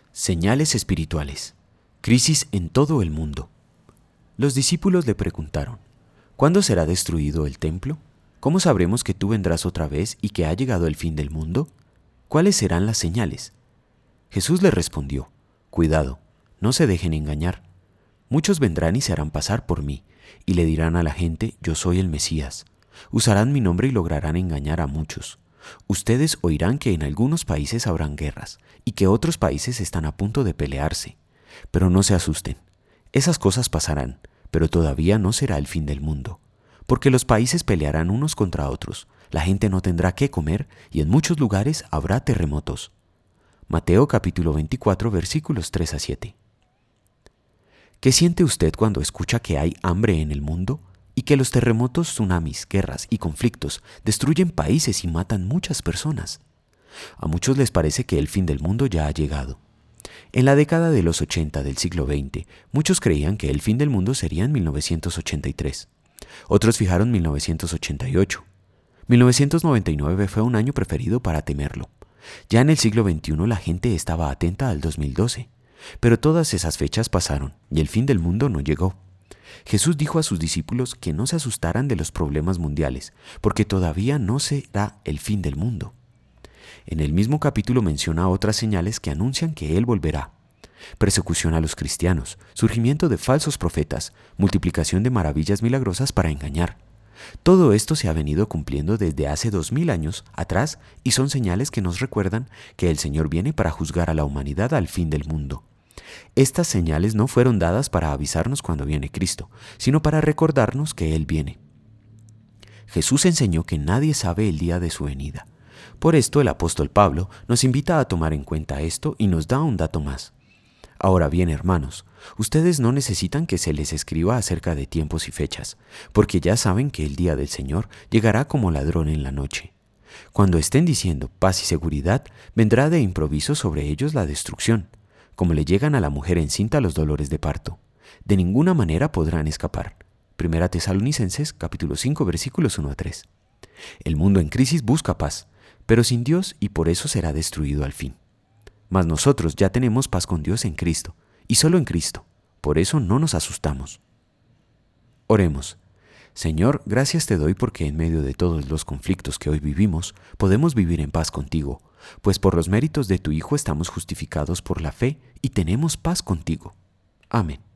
Señales espirituales. Crisis en todo el mundo. Los discípulos le preguntaron, ¿cuándo será destruido el templo? ¿Cómo sabremos que tú vendrás otra vez y que ha llegado el fin del mundo? ¿Cuáles serán las señales? Jesús les respondió, cuidado, no se dejen engañar. Muchos vendrán y se harán pasar por mí, y le dirán a la gente, yo soy el Mesías. Usarán mi nombre y lograrán engañar a muchos. Ustedes oirán que en algunos países habrán guerras y que otros países están a punto de pelearse. Pero no se asusten. Esas cosas pasarán, pero todavía no será el fin del mundo. Porque los países pelearán unos contra otros, la gente no tendrá qué comer y en muchos lugares habrá terremotos. Mateo capítulo 24 versículos 3 a 7. ¿Qué siente usted cuando escucha que hay hambre en el mundo? Y que los terremotos, tsunamis, guerras y conflictos destruyen países y matan muchas personas. A muchos les parece que el fin del mundo ya ha llegado. En la década de los 80 del siglo XX, muchos creían que el fin del mundo sería en 1983. Otros fijaron 1988. 1999 fue un año preferido para temerlo. Ya en el siglo XXI la gente estaba atenta al 2012. Pero todas esas fechas pasaron y el fin del mundo no llegó. Jesús dijo a sus discípulos que no se asustaran de los problemas mundiales, porque todavía no será el fin del mundo. En el mismo capítulo menciona otras señales que anuncian que Él volverá. Persecución a los cristianos, surgimiento de falsos profetas, multiplicación de maravillas milagrosas para engañar. Todo esto se ha venido cumpliendo desde hace 2000 años atrás y son señales que nos recuerdan que el Señor viene para juzgar a la humanidad al fin del mundo. Estas señales no fueron dadas para avisarnos cuando viene Cristo, sino para recordarnos que Él viene. Jesús enseñó que nadie sabe el día de su venida. Por esto el apóstol Pablo nos invita a tomar en cuenta esto y nos da un dato más. Ahora bien, hermanos, ustedes no necesitan que se les escriba acerca de tiempos y fechas, porque ya saben que el día del Señor llegará como ladrón en la noche. Cuando estén diciendo paz y seguridad, vendrá de improviso sobre ellos la destrucción, como le llegan a la mujer encinta los dolores de parto. De ninguna manera podrán escapar. 1 Tesalonicenses capítulo 5 versículos 1 a 3. El mundo en crisis busca paz, pero sin Dios y por eso será destruido al fin. Mas nosotros ya tenemos paz con Dios en Cristo, y solo en Cristo. Por eso no nos asustamos. Oremos. Señor, gracias te doy porque en medio de todos los conflictos que hoy vivimos, podemos vivir en paz contigo, pues por los méritos de tu Hijo estamos justificados por la fe y tenemos paz contigo. Amén.